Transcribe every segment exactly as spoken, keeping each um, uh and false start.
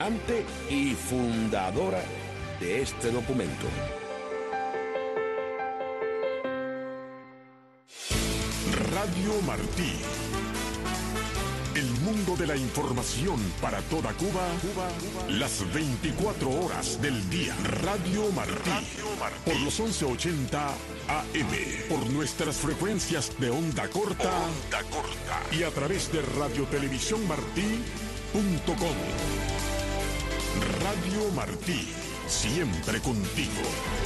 ante y fundadora de este documento. Radio Martí. El mundo de la información para toda Cuba, Cuba, Cuba, las veinticuatro horas del día. Radio Martí. Radio Martí. Por los once ochenta A M. Por nuestras frecuencias de onda corta. Onda corta. Y a través de radiotelevisión martí punto com. Radio Martí. Siempre contigo.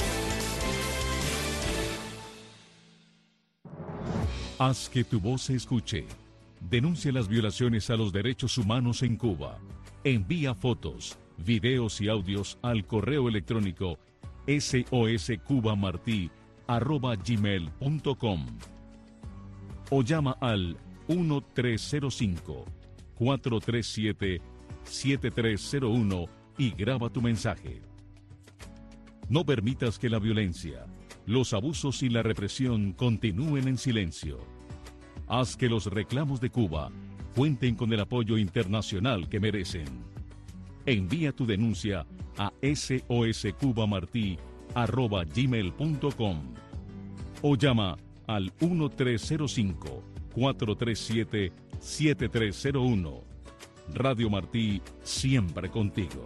Haz que tu voz se escuche. Denuncia las violaciones a los derechos humanos en Cuba. Envía fotos, videos y audios al correo electrónico soscubamartí arroba gmail punto com o llama al uno tres cero cinco, cuatro tres siete, siete tres cero uno y graba tu mensaje. No permitas que la violencia, los abusos y la represión continúen en silencio. Haz que los reclamos de Cuba cuenten con el apoyo internacional que merecen. Envía tu denuncia a soscubamartí arroba gmail punto com o llama al uno tres cero cinco, cuatro tres siete, siete tres cero uno. Radio Martí, siempre contigo.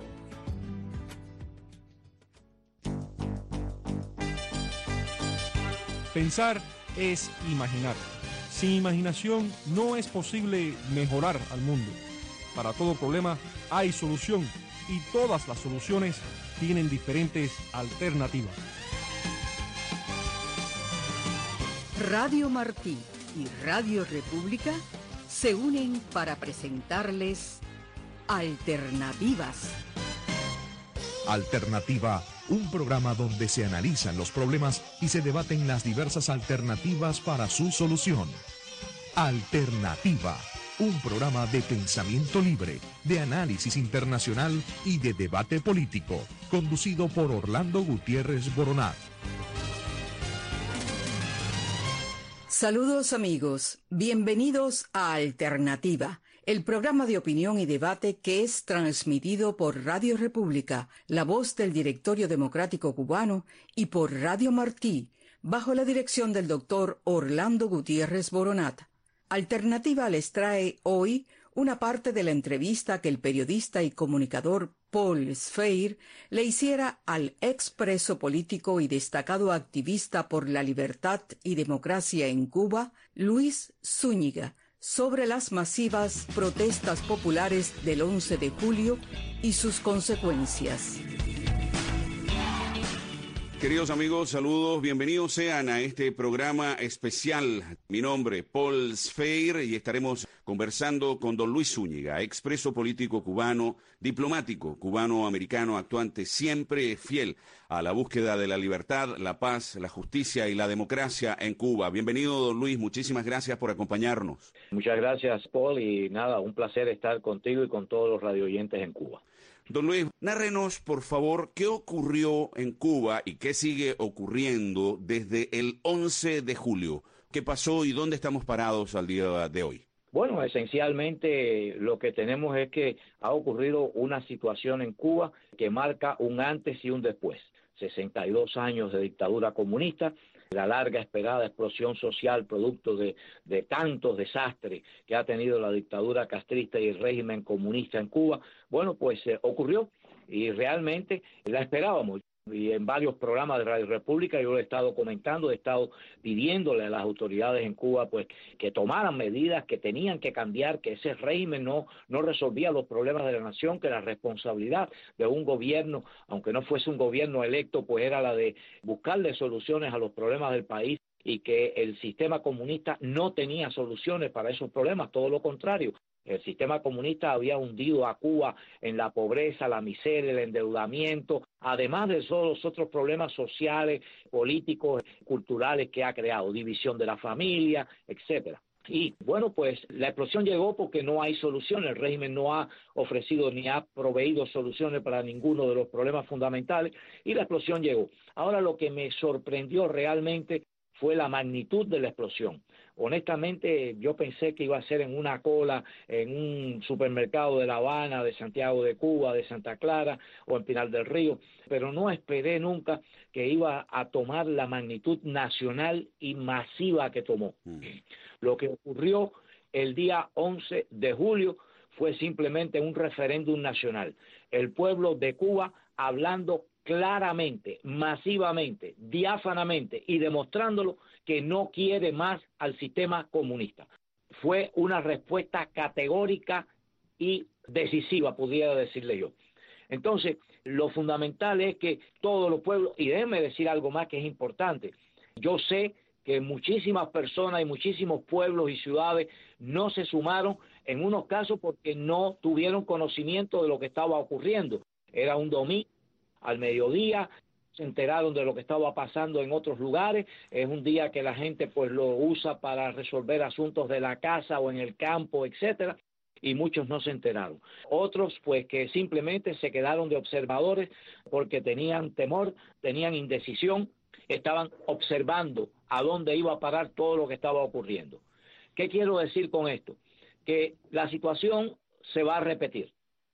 Pensar es imaginar. Sin imaginación no es posible mejorar al mundo. Para todo problema hay solución y todas las soluciones tienen diferentes alternativas. Radio Martí y Radio República se unen para presentarles Alternativas. Alternativa, un programa donde se analizan los problemas y se debaten las diversas alternativas para su solución. Alternativa, un programa de pensamiento libre, de análisis internacional y de debate político, conducido por Orlando Gutiérrez Boronat. Saludos amigos, bienvenidos a Alternativa, el programa de opinión y debate que es transmitido por Radio República, la voz del Directorio Democrático Cubano, y por Radio Martí, bajo la dirección del doctor Orlando Gutiérrez Boronat. Alternativa les trae hoy una parte de la entrevista que el periodista y comunicador Paul Sfeir le hiciera al expreso político y destacado activista por la libertad y democracia en Cuba, Luis Zúñiga, sobre las masivas protestas populares del once de julio y sus consecuencias. Queridos amigos, saludos, bienvenidos sean a este programa especial. Mi nombre, Paul Sfeir, y estaremos conversando con don Luis Zúñiga, expreso político cubano, diplomático cubano-americano, actuante siempre fiel a la búsqueda de la libertad, la paz, la justicia y la democracia en Cuba. Bienvenido, don Luis, muchísimas gracias por acompañarnos. Muchas gracias, Paul, y nada, un placer estar contigo y con todos los radioyentes en Cuba. Don Luis, nárrenos, por favor, qué ocurrió en Cuba y qué sigue ocurriendo desde el once de julio. ¿Qué pasó y dónde estamos parados al día de hoy? Bueno, esencialmente lo que tenemos es que ha ocurrido una situación en Cuba que marca un antes y un después. sesenta y dos años de dictadura comunista, la larga esperada explosión social producto de, de tantos desastres que ha tenido la dictadura castrista y el régimen comunista en Cuba, bueno, pues eh, ocurrió y realmente la esperábamos. Y en varios programas de Radio República yo lo he estado comentando, he estado pidiéndole a las autoridades en Cuba pues que tomaran medidas que tenían que cambiar, que ese régimen no, no resolvía los problemas de la nación, que la responsabilidad de un gobierno, aunque no fuese un gobierno electo, pues era la de buscarle soluciones a los problemas del país, y que el sistema comunista no tenía soluciones para esos problemas, todo lo contrario. El sistema comunista había hundido a Cuba en la pobreza, la miseria, el endeudamiento, además de todos los otros problemas sociales, políticos, culturales que ha creado, división de la familia, etcétera. Y bueno, pues la explosión llegó porque no hay solución, el régimen no ha ofrecido ni ha proveído soluciones para ninguno de los problemas fundamentales y la explosión llegó. Ahora lo que me sorprendió realmente fue la magnitud de la explosión. Honestamente, yo pensé que iba a ser en una cola, en un supermercado de La Habana, de Santiago de Cuba, de Santa Clara o en Pinar del Río, pero no esperé nunca que iba a tomar la magnitud nacional y masiva que tomó. Mm. Lo que ocurrió el día once de julio fue simplemente un referéndum nacional. El pueblo de Cuba hablando claramente, masivamente, diáfanamente y demostrándolo que no quiere más al sistema comunista. Fue una respuesta categórica y decisiva, pudiera decirle yo. Entonces, lo fundamental es que todos los pueblos, y déjenme decir algo más que es importante, yo sé que muchísimas personas y muchísimos pueblos y ciudades no se sumaron, en unos casos porque no tuvieron conocimiento de lo que estaba ocurriendo. Era un domingo al mediodía, se enteraron de lo que estaba pasando en otros lugares, es un día que la gente pues lo usa para resolver asuntos de la casa o en el campo, etcétera, y muchos no se enteraron. Otros pues que simplemente se quedaron de observadores porque tenían temor, tenían indecisión, estaban observando a dónde iba a parar todo lo que estaba ocurriendo. ¿Qué quiero decir con esto? Que la situación se va a repetir.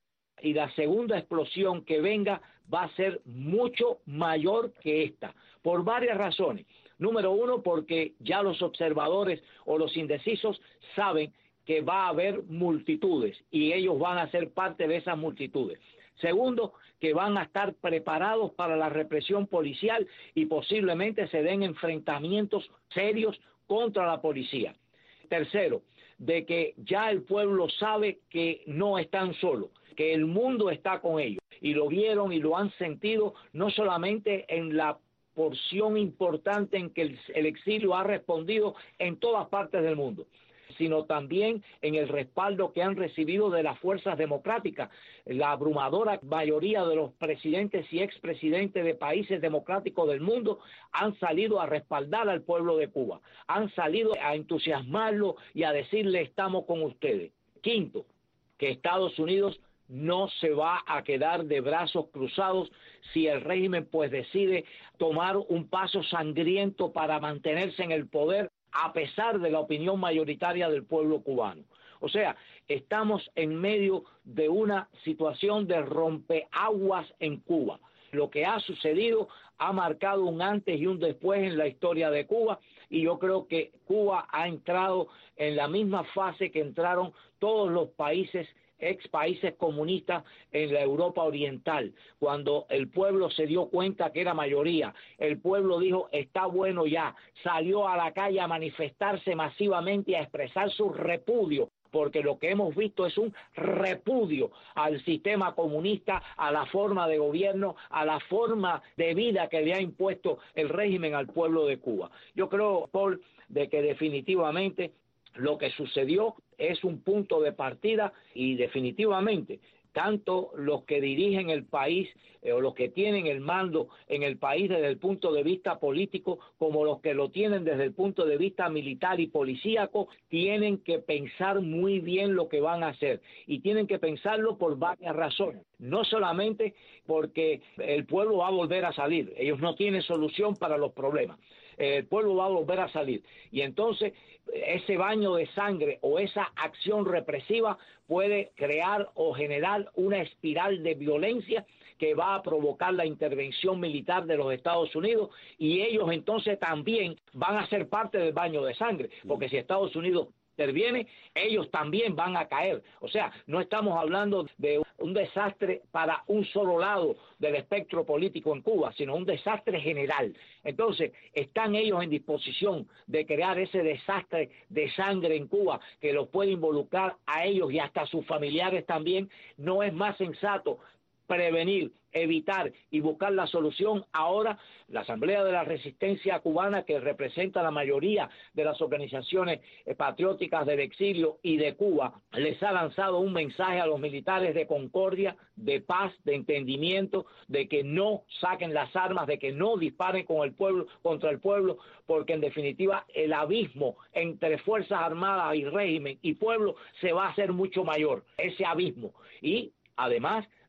Y la segunda explosión que venga va a ser mucho mayor que esta, por varias razones. Número uno, porque ya los observadores o los indecisos saben que va a haber multitudes y ellos van a ser parte de esas multitudes. Segundo, que van a estar preparados para la represión policial y posiblemente se den enfrentamientos serios contra la policía. Tercero, de que ya el pueblo sabe que no están solos, que el mundo está con ellos, y lo vieron y lo han sentido no solamente en la porción importante en que el, el exilio ha respondido en todas partes del mundo, sino también en el respaldo que han recibido de las fuerzas democráticas. La abrumadora mayoría de los presidentes y expresidentes de países democráticos del mundo han salido a respaldar al pueblo de Cuba, han salido a entusiasmarlo y a decirle estamos con ustedes. Quinto, que Estados Unidos no se va a quedar de brazos cruzados si el régimen pues decide tomar un paso sangriento para mantenerse en el poder a pesar de la opinión mayoritaria del pueblo cubano. O sea, estamos en medio de una situación de rompeaguas en Cuba. Lo que ha sucedido ha marcado un antes y un después en la historia de Cuba, y yo creo que Cuba ha entrado en la misma fase que entraron todos los países ex países comunistas en la Europa Oriental, cuando el pueblo se dio cuenta que era mayoría, el pueblo dijo está bueno ya, salió a la calle a manifestarse masivamente y a expresar su repudio, porque lo que hemos visto es un repudio al sistema comunista, a la forma de gobierno, a la forma de vida que le ha impuesto el régimen al pueblo de Cuba. Yo creo, Paul, de que definitivamente lo que sucedió es un punto de partida y definitivamente tanto los que dirigen el país eh, o los que tienen el mando en el país desde el punto de vista político como los que lo tienen desde el punto de vista militar y policíaco tienen que pensar muy bien lo que van a hacer y tienen que pensarlo por varias razones. No solamente porque el pueblo va a volver a salir, ellos no tienen solución para los problemas. El pueblo va a volver a salir y entonces ese baño de sangre o esa acción represiva puede crear o generar una espiral de violencia que va a provocar la intervención militar de los Estados Unidos y ellos entonces también van a ser parte del baño de sangre, porque si Estados Unidos interviene, ellos también van a caer. O sea, no estamos hablando de un desastre para un solo lado del espectro político en Cuba, sino un desastre general. Entonces, ¿están ellos en disposición de crear ese desastre de sangre en Cuba que los puede involucrar a ellos y hasta a sus familiares también? ¿No es más sensato prevenir, evitar y buscar la solución? Ahora la Asamblea de la Resistencia Cubana, que representa la mayoría de las organizaciones patrióticas del exilio y de Cuba, les ha lanzado un mensaje a los militares de concordia, de paz, de entendimiento, de que no saquen las armas, de que no disparen con el pueblo, contra el pueblo, porque en definitiva el abismo entre Fuerzas Armadas y régimen y pueblo se va a hacer mucho mayor, ese abismo. Y además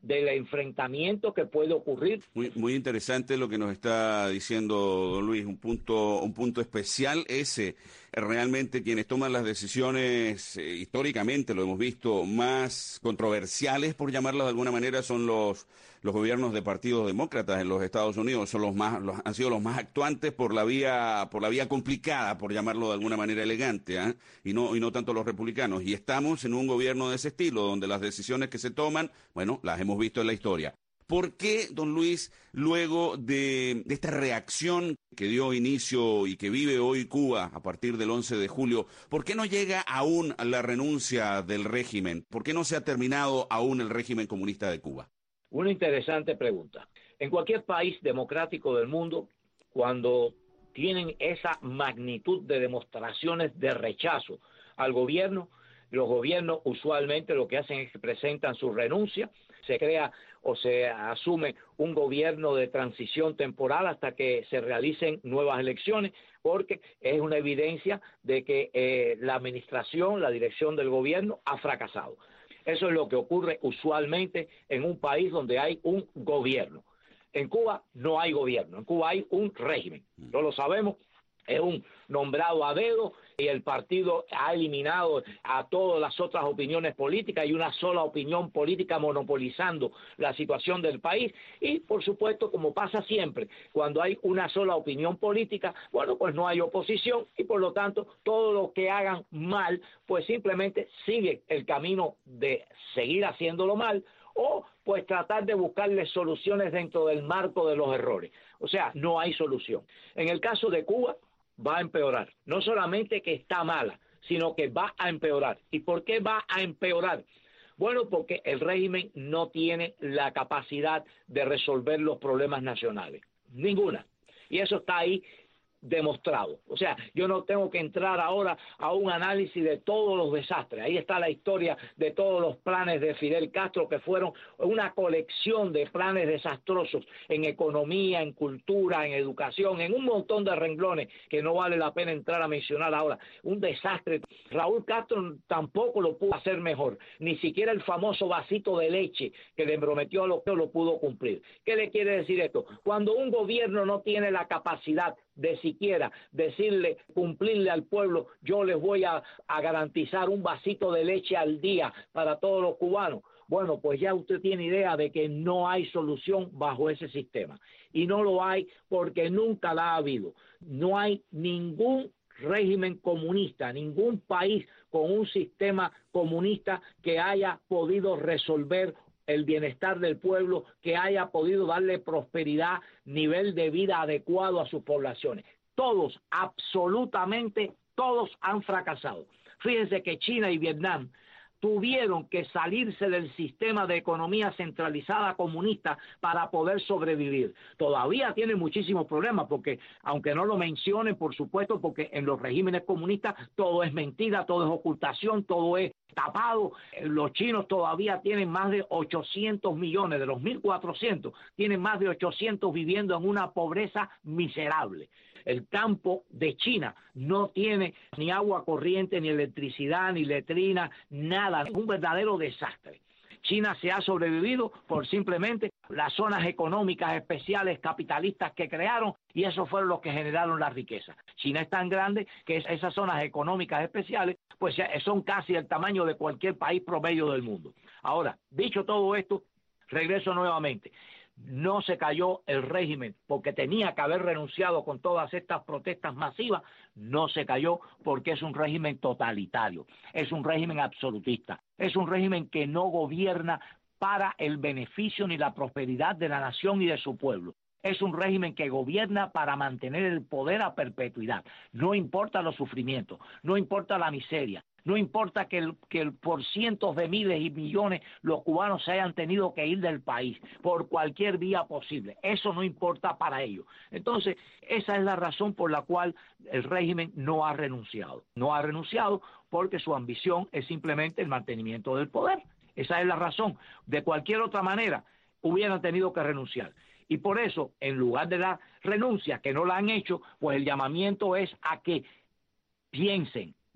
del enfrentamiento que puede ocurrir. Muy, muy interesante lo que nos está diciendo don Luis, un punto, un punto especial ese. Realmente quienes toman las decisiones, eh, históricamente lo hemos visto, más controversiales, por llamarlas de alguna manera, son los, los gobiernos de partidos demócratas en los Estados Unidos. Son los más, los, han sido los más actuantes por la vía, por la vía complicada, por llamarlo de alguna manera elegante, ¿eh? y no, y no tanto los republicanos. Y estamos en un gobierno de ese estilo, donde las decisiones que se toman, bueno, las hemos visto en la historia. ¿Por qué, don Luis, luego de, de esta reacción que dio inicio y que vive hoy Cuba a partir del once de julio, por qué no llega aún a la renuncia del régimen? ¿Por qué no se ha terminado aún el régimen comunista de Cuba? Una interesante pregunta. En cualquier país democrático del mundo, cuando tienen esa magnitud de demostraciones de rechazo al gobierno, los gobiernos usualmente lo que hacen es que presentan su renuncia, se crea o se asume un gobierno de transición temporal hasta que se realicen nuevas elecciones, porque es una evidencia de que eh, la administración, la dirección del gobierno ha fracasado. Eso es lo que ocurre usualmente en un país donde hay un gobierno. En Cuba no hay gobierno, en Cuba hay un régimen, no lo sabemos. Es un nombrado a dedo y el partido ha eliminado a todas las otras opiniones políticas y una sola opinión política monopolizando la situación del país. Y, por supuesto, como pasa siempre, cuando hay una sola opinión política, bueno, pues no hay oposición y, por lo tanto, todo lo que hagan mal, pues simplemente sigue el camino de seguir haciéndolo mal o pues tratar de buscarle soluciones dentro del marco de los errores. O sea, no hay solución. En el caso de Cuba, va a empeorar. No solamente que está mala, sino que va a empeorar. ¿Y por qué va a empeorar? Bueno, porque el régimen no tiene la capacidad de resolver los problemas nacionales. Ninguna. Y eso está ahí demostrado. O sea, yo no tengo que entrar ahora a un análisis de todos los desastres. Ahí está la historia de todos los planes de Fidel Castro, que fueron una colección de planes desastrosos en economía, en cultura, en educación, en un montón de renglones que no vale la pena entrar a mencionar ahora. Un desastre. Raúl Castro tampoco lo pudo hacer mejor. Ni siquiera el famoso vasito de leche que le prometió a los que lo pudo cumplir. ¿Qué le quiere decir esto? Cuando un gobierno no tiene la capacidad de siquiera decirle, cumplirle al pueblo, yo les voy a, a garantizar un vasito de leche al día para todos los cubanos. Bueno, pues ya usted tiene idea de que no hay solución bajo ese sistema. Y no lo hay porque nunca la ha habido. No hay ningún régimen comunista, ningún país con un sistema comunista que haya podido resolver el bienestar del pueblo, que haya podido darle prosperidad, nivel de vida adecuado a sus poblaciones. Todos, absolutamente todos han fracasado. Fíjense que China y Vietnam tuvieron que salirse del sistema de economía centralizada comunista para poder sobrevivir. Todavía tienen muchísimos problemas porque, aunque no lo mencionen, por supuesto, porque en los regímenes comunistas todo es mentira, todo es ocultación, todo es tapado. Los chinos todavía tienen más de ochocientos millones, de los mil cuatrocientos, tienen más de ochocientos viviendo en una pobreza miserable. El campo de China no tiene ni agua corriente, ni electricidad, ni letrina, nada. Es un verdadero desastre. China se ha sobrevivido por simplemente las zonas económicas especiales capitalistas que crearon y esos fueron los que generaron la riqueza. China es tan grande que esas zonas económicas especiales pues son casi el tamaño de cualquier país promedio del mundo. Ahora, dicho todo esto, regreso nuevamente. No se cayó el régimen porque tenía que haber renunciado con todas estas protestas masivas, no se cayó porque es un régimen totalitario, es un régimen absolutista, es un régimen que no gobierna para el beneficio ni la prosperidad de la nación y de su pueblo. Es un régimen que gobierna para mantener el poder a perpetuidad. No importa los sufrimientos, no importa la miseria, no importa que, el, que el, por cientos de miles y millones los cubanos se hayan tenido que ir del país por cualquier vía posible. Eso no importa para ellos. Entonces, esa es la razón por la cual el régimen no ha renunciado. No ha renunciado porque su ambición es simplemente el mantenimiento del poder. Esa es la razón. De cualquier otra manera, hubieran tenido que renunciar. Y por eso, en lugar de la renuncia, que no la han hecho, pues el llamamiento es a que piensen,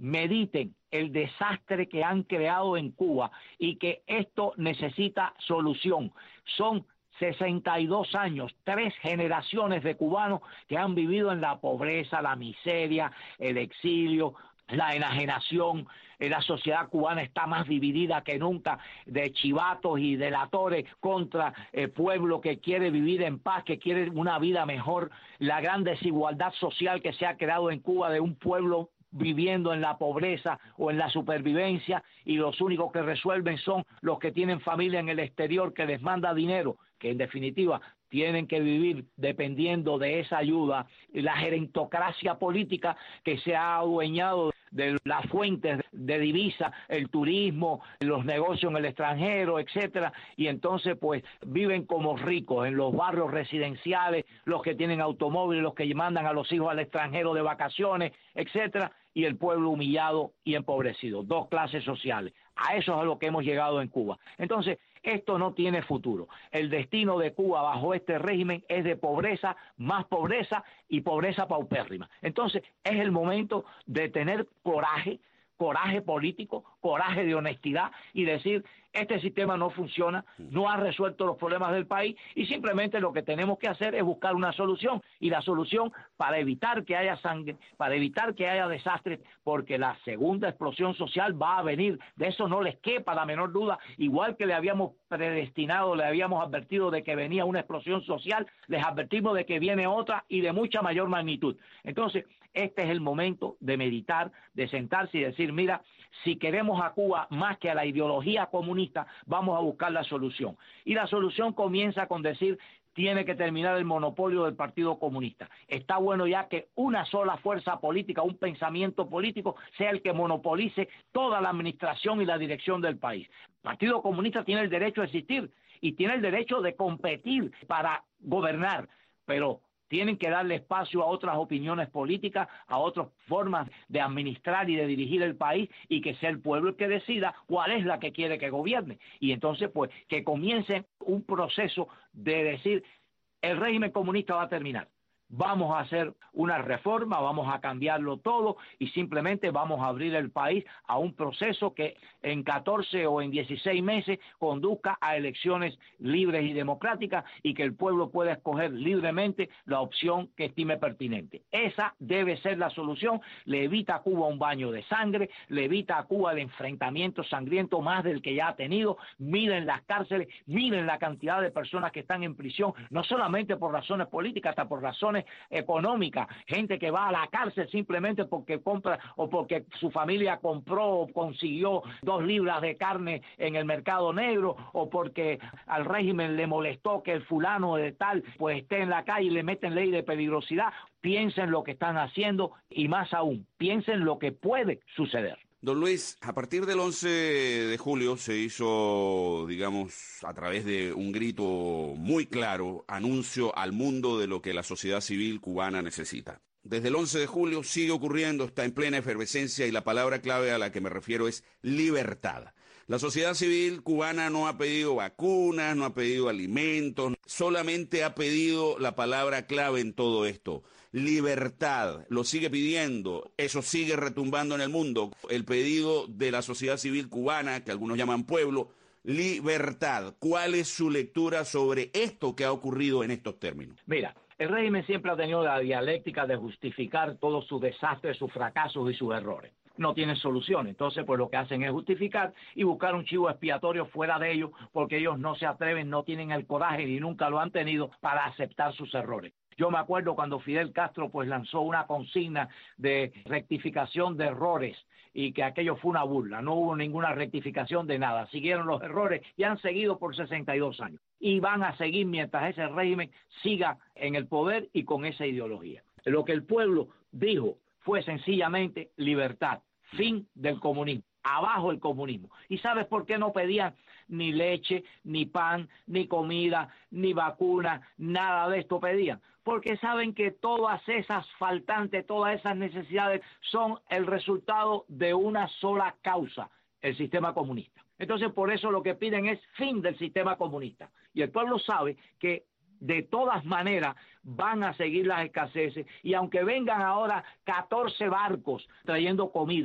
mediten el desastre que han creado en Cuba y que esto necesita solución. Son sesenta y dos años, tres generaciones de cubanos que han vivido en la pobreza, la miseria, el exilio, la enajenación. La sociedad cubana está más dividida que nunca, de chivatos y delatores contra el pueblo que quiere vivir en paz, que quiere una vida mejor. La gran desigualdad social que se ha creado en Cuba de un pueblo viviendo en la pobreza o en la supervivencia, y los únicos que resuelven son los que tienen familia en el exterior que les manda dinero, que en definitiva tienen que vivir dependiendo de esa ayuda. La gerontocracia política que se ha adueñado de las fuentes de divisa, el turismo, los negocios en el extranjero, etcétera, y entonces pues viven como ricos en los barrios residenciales, los que tienen automóviles, los que mandan a los hijos al extranjero de vacaciones, etcétera, y el pueblo humillado y empobrecido, dos clases sociales. A eso es a lo que hemos llegado en Cuba. Entonces, esto no tiene futuro. El destino de Cuba bajo este régimen es de pobreza, más pobreza y pobreza paupérrima. Entonces, es el momento de tener coraje, coraje político, coraje de honestidad y decir, este sistema no funciona, no ha resuelto los problemas del país y simplemente lo que tenemos que hacer es buscar una solución, y la solución para evitar que haya sangre, para evitar que haya desastres, porque la segunda explosión social va a venir, de eso no les quepa la menor duda, igual que le habíamos predestinado, le habíamos advertido de que venía una explosión social, les advertimos de que viene otra y de mucha mayor magnitud. Entonces, este es el momento de meditar, de sentarse y decir, mira, si queremos a Cuba más que a la ideología comunista, vamos a buscar la solución. Y la solución comienza con decir, tiene que terminar el monopolio del Partido Comunista. Está bueno ya que una sola fuerza política, un pensamiento político, sea el que monopolice toda la administración y la dirección del país. El Partido Comunista tiene el derecho a existir y tiene el derecho de competir para gobernar, pero tienen que darle espacio a otras opiniones políticas, a otras formas de administrar y de dirigir el país, y que sea el pueblo el que decida cuál es la que quiere que gobierne. Y entonces, pues, que comience un proceso de decir, el régimen comunista va a terminar. Vamos a hacer una reforma, vamos a cambiarlo todo y simplemente vamos a abrir el país a un proceso que en catorce o en dieciséis meses conduzca a elecciones libres y democráticas y que el pueblo pueda escoger libremente la opción que estime pertinente. Esa debe ser la solución. Le evita a Cuba un baño de sangre, le evita a Cuba el enfrentamiento sangriento más del que ya ha tenido. Miren las cárceles, miren la cantidad de personas que están en prisión, no solamente por razones políticas, hasta por razones económica, gente que va a la cárcel simplemente porque compra o porque su familia compró o consiguió dos libras de carne en el mercado negro, o porque al régimen le molestó que el fulano de tal pues esté en la calle y le meten ley de peligrosidad. Piensen lo que están haciendo y más aún, piensen lo que puede suceder. Don Luis, a partir del once de julio se hizo, digamos, a través de un grito muy claro, anuncio al mundo de lo que la sociedad civil cubana necesita. Desde el once de julio sigue ocurriendo, está en plena efervescencia, y la palabra clave a la que me refiero es libertad. La sociedad civil cubana no ha pedido vacunas, no ha pedido alimentos, solamente ha pedido la palabra clave en todo esto: libertad. Lo sigue pidiendo, eso sigue retumbando en el mundo. El pedido de la sociedad civil cubana, que algunos llaman pueblo, libertad. ¿Cuál es su lectura sobre esto que ha ocurrido en estos términos? Mira, el régimen siempre ha tenido la dialéctica de justificar todos sus desastres, sus fracasos y sus errores. No tienen solución, entonces pues lo que hacen es justificar y buscar un chivo expiatorio fuera de ellos, porque ellos no se atreven, no tienen el coraje y nunca lo han tenido para aceptar sus errores. Yo me acuerdo cuando Fidel Castro pues lanzó una consigna de rectificación de errores, y que aquello fue una burla, no hubo ninguna rectificación de nada, siguieron los errores y han seguido por sesenta y dos años, y van a seguir mientras ese régimen siga en el poder y con esa ideología. Lo que el pueblo dijo fue sencillamente libertad, fin del comunismo, abajo el comunismo. ¿Y sabes por qué no pedían ni leche, ni pan, ni comida, ni vacuna, nada de esto pedían? Porque saben que todas esas faltantes, todas esas necesidades son el resultado de una sola causa: el sistema comunista. Entonces, por eso lo que piden es fin del sistema comunista. Y el pueblo sabe que de todas maneras van a seguir las escaseces, y aunque vengan ahora catorce barcos trayendo comida,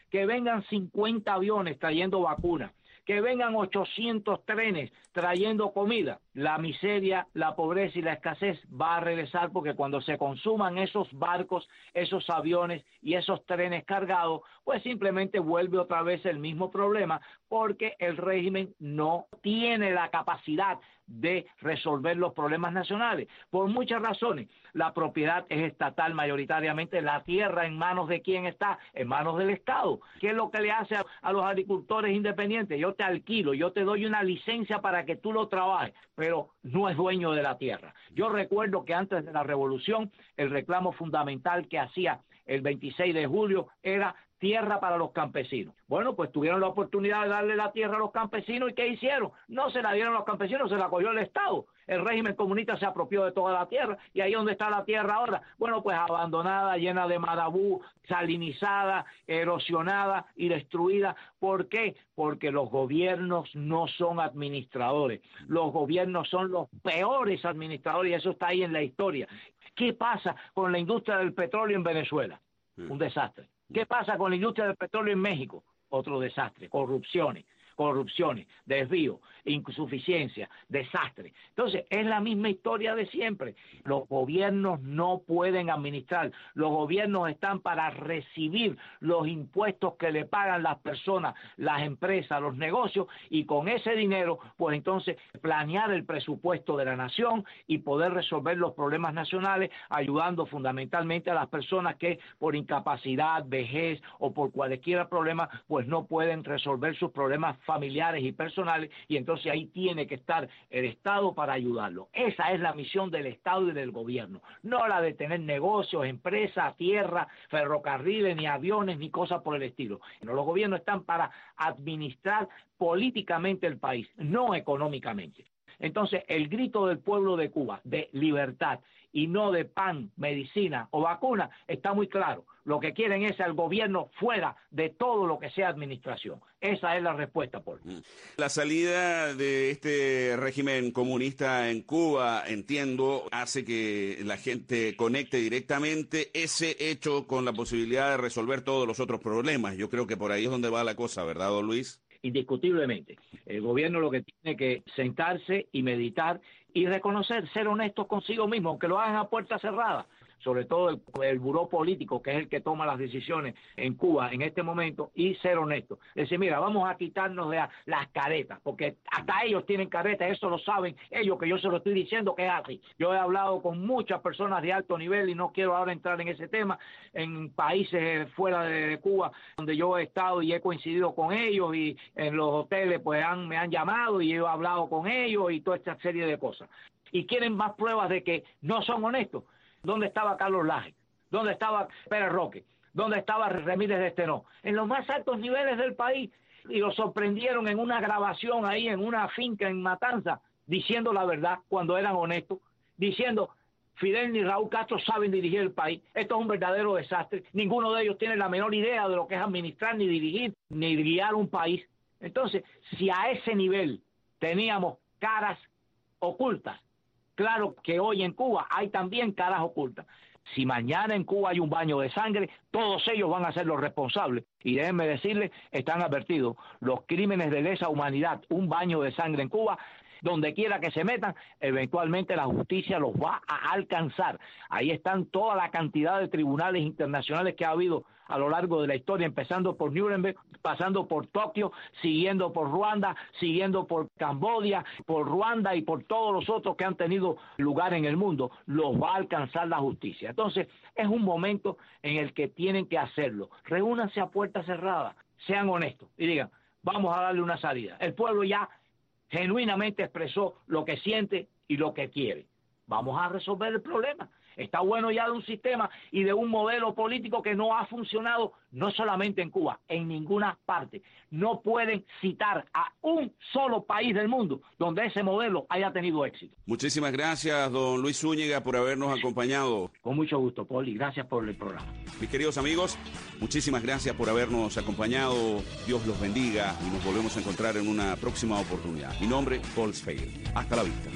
que vengan cincuenta aviones trayendo vacunas, que vengan ochocientos trenes trayendo comida, la miseria, la pobreza y la escasez va a regresar, porque cuando se consuman esos barcos, esos aviones y esos trenes cargados, pues simplemente vuelve otra vez el mismo problema, porque el régimen no tiene la capacidad de resolver los problemas nacionales, por muchas razones. La propiedad es estatal mayoritariamente, la tierra en manos de quién está, en manos del Estado. ¿Qué es lo que le hace a, a los agricultores independientes? Yo te alquilo, yo te doy una licencia para que tú lo trabajes, pero no es dueño de la tierra. Yo recuerdo que antes de la revolución, el reclamo fundamental que hacía el veintiséis de julio era tierra para los campesinos. Bueno, pues tuvieron la oportunidad de darle la tierra a los campesinos, ¿y qué hicieron? No se la dieron a los campesinos, se la cogió el Estado. El régimen comunista se apropió de toda la tierra, y ahí donde está la tierra ahora, bueno, pues abandonada, llena de marabú, salinizada, erosionada y destruida. ¿Por qué? Porque los gobiernos no son administradores. Los gobiernos son los peores administradores, y eso está ahí en la historia. ¿Qué pasa con la industria del petróleo en Venezuela? Un desastre. ¿Qué pasa con la industria del petróleo en México? Otro desastre, corrupciones, corrupciones, desvío, insuficiencia, desastre. Entonces, es la misma historia de siempre. Los gobiernos no pueden administrar, los gobiernos están para recibir los impuestos que le pagan las personas, las empresas, los negocios, y con ese dinero, pues entonces planear el presupuesto de la nación y poder resolver los problemas nacionales, ayudando fundamentalmente a las personas que por incapacidad, vejez o por cualquier problema, pues no pueden resolver sus problemas familiares y personales, y entonces ahí tiene que estar el Estado para ayudarlo. Esa es la misión del Estado y del gobierno, no la de tener negocios, empresas, tierra, ferrocarriles, ni aviones, ni cosas por el estilo. Los gobiernos están para administrar políticamente el país, no económicamente. Entonces, el grito del pueblo de Cuba de libertad y no de pan, medicina o vacuna está muy claro. Lo que quieren es al gobierno fuera de todo lo que sea administración. Esa es la respuesta, Paul. La salida de este régimen comunista en Cuba, entiendo, hace que la gente conecte directamente ese hecho con la posibilidad de resolver todos los otros problemas. Yo creo que por ahí es donde va la cosa, ¿verdad, don Luis? Indiscutiblemente. El gobierno lo que tiene que sentarse y meditar y reconocer, ser honestos consigo mismo, aunque lo hagan a puerta cerrada. Sobre todo el, el buró político, que es el que toma las decisiones en Cuba en este momento, y ser honesto. Decir, mira, vamos a quitarnos de a, las caretas, porque hasta ellos tienen caretas, eso lo saben ellos, que yo se lo estoy diciendo que es así. Yo he hablado con muchas personas de alto nivel, y no quiero ahora entrar en ese tema, en países fuera de Cuba, donde yo he estado y he coincidido con ellos, y en los hoteles pues han, me han llamado y yo he hablado con ellos y toda esta serie de cosas. Y quieren más pruebas de que no son honestos. ¿Dónde estaba Carlos Laje? ¿Dónde estaba Pérez Roque? ¿Dónde estaba Remírez de Estenó? En los más altos niveles del país. Y lo sorprendieron en una grabación ahí en una finca en Matanza, diciendo la verdad cuando eran honestos, diciendo, Fidel ni Raúl Castro saben dirigir el país. Esto es un verdadero desastre. Ninguno de ellos tiene la menor idea de lo que es administrar, ni dirigir, ni guiar un país. Entonces, si a ese nivel teníamos caras ocultas, claro que hoy en Cuba hay también caras ocultas. Si mañana en Cuba hay un baño de sangre, todos ellos van a ser los responsables. Y déjenme decirles, están advertidos, los crímenes de lesa humanidad, un baño de sangre en Cuba, donde quiera que se metan, eventualmente la justicia los va a alcanzar. Ahí están toda la cantidad de tribunales internacionales que ha habido a lo largo de la historia, empezando por Nuremberg, pasando por Tokio, siguiendo por Ruanda, siguiendo por Camboya, por Ruanda y por todos los otros que han tenido lugar en el mundo. Los va a alcanzar la justicia. Entonces, es un momento en el que tienen que hacerlo. Reúnanse a puerta cerrada, sean honestos y digan, vamos a darle una salida. El pueblo ya genuinamente expresó lo que siente y lo que quiere. Vamos a resolver el problema. Está bueno ya de un sistema y de un modelo político que no ha funcionado no solamente en Cuba, en ninguna parte. No pueden citar a un solo país del mundo donde ese modelo haya tenido éxito. Muchísimas gracias, don Luis Zúñiga, por habernos acompañado. Con mucho gusto, Poli. Gracias por el programa. Mis queridos amigos, muchísimas gracias por habernos acompañado. Dios los bendiga y nos volvemos a encontrar en una próxima oportunidad. Mi nombre, Paul Sfeir. Hasta la vista.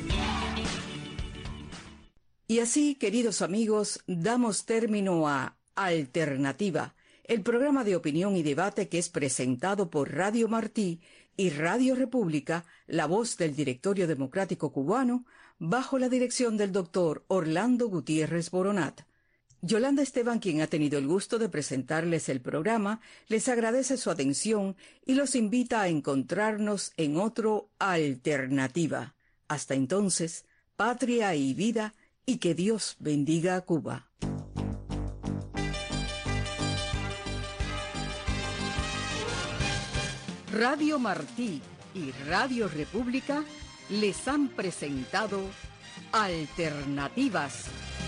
Y así, queridos amigos, damos término a Alternativa, el programa de opinión y debate que es presentado por Radio Martí y Radio República, la voz del Directorio Democrático Cubano, bajo la dirección del doctor Orlando Gutiérrez Boronat. Yolanda Esteban, quien ha tenido el gusto de presentarles el programa, les agradece su atención y los invita a encontrarnos en otro Alternativa. Hasta entonces, patria y vida, y que Dios bendiga a Cuba. Radio Martí y Radio República les han presentado Alternativas.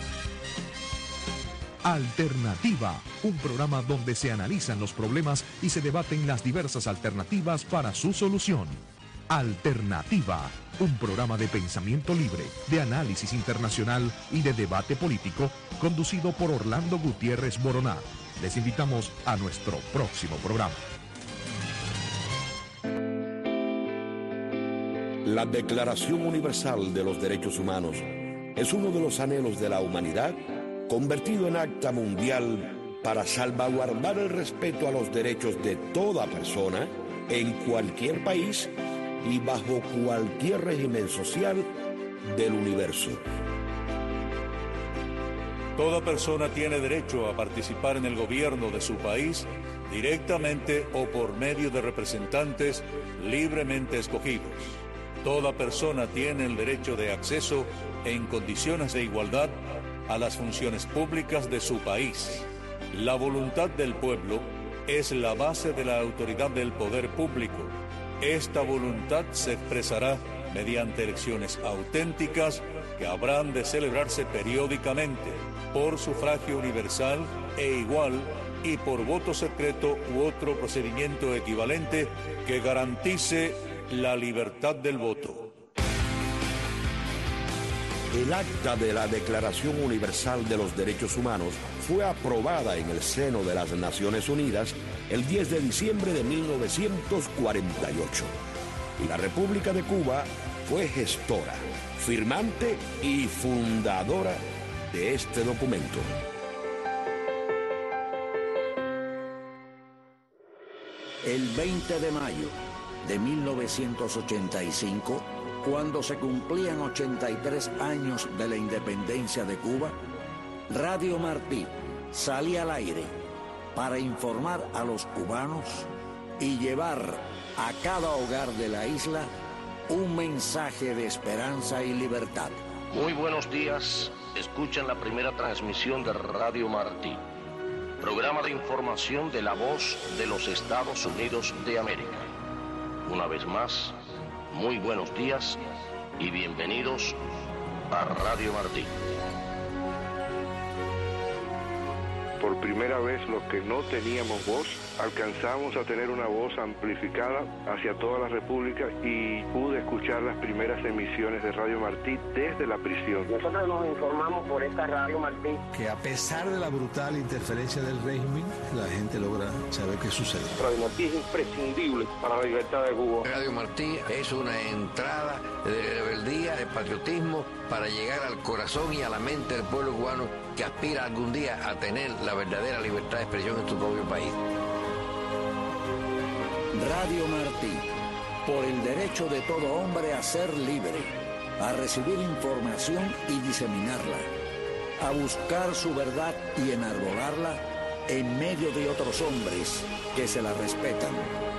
Alternativa, un programa donde se analizan los problemas y se debaten las diversas alternativas para su solución. Alternativa, un programa de pensamiento libre, de análisis internacional y de debate político, conducido por Orlando Gutiérrez Boronat. Les invitamos a nuestro próximo programa. La Declaración Universal de los Derechos Humanos es uno de los anhelos de la humanidad convertido en acta mundial para salvaguardar el respeto a los derechos de toda persona en cualquier país y bajo cualquier régimen social del universo. Toda persona tiene derecho a participar en el gobierno de su país directamente o por medio de representantes libremente escogidos. Toda persona tiene el derecho de acceso en condiciones de igualdad a las funciones públicas de su país. La voluntad del pueblo es la base de la autoridad del poder público. Esta voluntad se expresará mediante elecciones auténticas que habrán de celebrarse periódicamente por sufragio universal e igual y por voto secreto u otro procedimiento equivalente que garantice la libertad del voto. El acta de la Declaración Universal de los Derechos Humanos fue aprobada en el seno de las Naciones Unidas el diez de diciembre de mil novecientos cuarenta y ocho. Y la República de Cuba fue gestora, firmante y fundadora de este documento. El veinte de mayo de mil novecientos ochenta y cinco, cuando se cumplían ochenta y tres años de la independencia de Cuba, Radio Martí salía al aire para informar a los cubanos y llevar a cada hogar de la isla un mensaje de esperanza y libertad. Muy buenos días, escuchan la primera transmisión de Radio Martí, programa de información de la voz de los Estados Unidos de América. Una vez más, muy buenos días y bienvenidos a Radio Martí. Por primera vez, los que no teníamos voz, alcanzamos a tener una voz amplificada hacia toda la República y pude escuchar las primeras emisiones de Radio Martí desde la prisión. Nosotros nos informamos por esta Radio Martí que a pesar de la brutal interferencia del régimen, la gente logra saber qué sucede. Radio Martí es imprescindible para la libertad de Cuba. Radio Martí es una entrada de rebeldía, de patriotismo, para llegar al corazón y a la mente del pueblo cubano que aspira algún día a tener la verdadera libertad de expresión en su propio país. Radio Martí, por el derecho de todo hombre a ser libre, a recibir información y diseminarla, a buscar su verdad y enarbolarla en medio de otros hombres que se la respetan.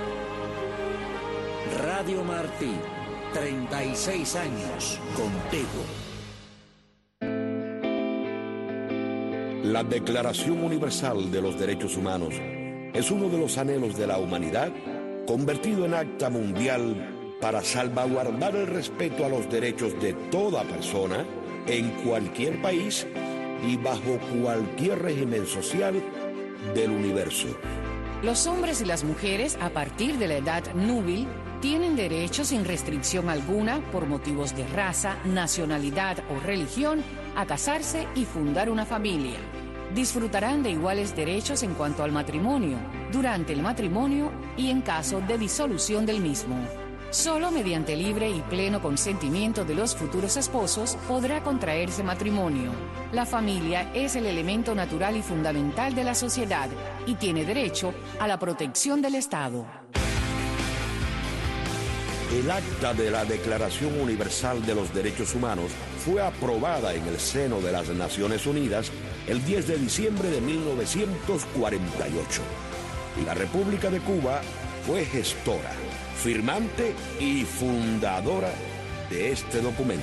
Radio Martí, treinta y seis años contigo. La Declaración Universal de los Derechos Humanos es uno de los anhelos de la humanidad convertido en acta mundial para salvaguardar el respeto a los derechos de toda persona en cualquier país y bajo cualquier régimen social del universo. Los hombres y las mujeres a partir de la edad núbil tienen derecho sin restricción alguna por motivos de raza, nacionalidad o religión a casarse y fundar una familia. Disfrutarán de iguales derechos en cuanto al matrimonio, durante el matrimonio y en caso de disolución del mismo. Solo mediante libre y pleno consentimiento de los futuros esposos podrá contraerse matrimonio. La familia es el elemento natural y fundamental de la sociedad y tiene derecho a la protección del Estado. El acta de la Declaración Universal de los Derechos Humanos fue aprobada en el seno de las Naciones Unidas el diez de diciembre de mil novecientos cuarenta y ocho. Y la República de Cuba fue gestora, firmante y fundadora de este documento.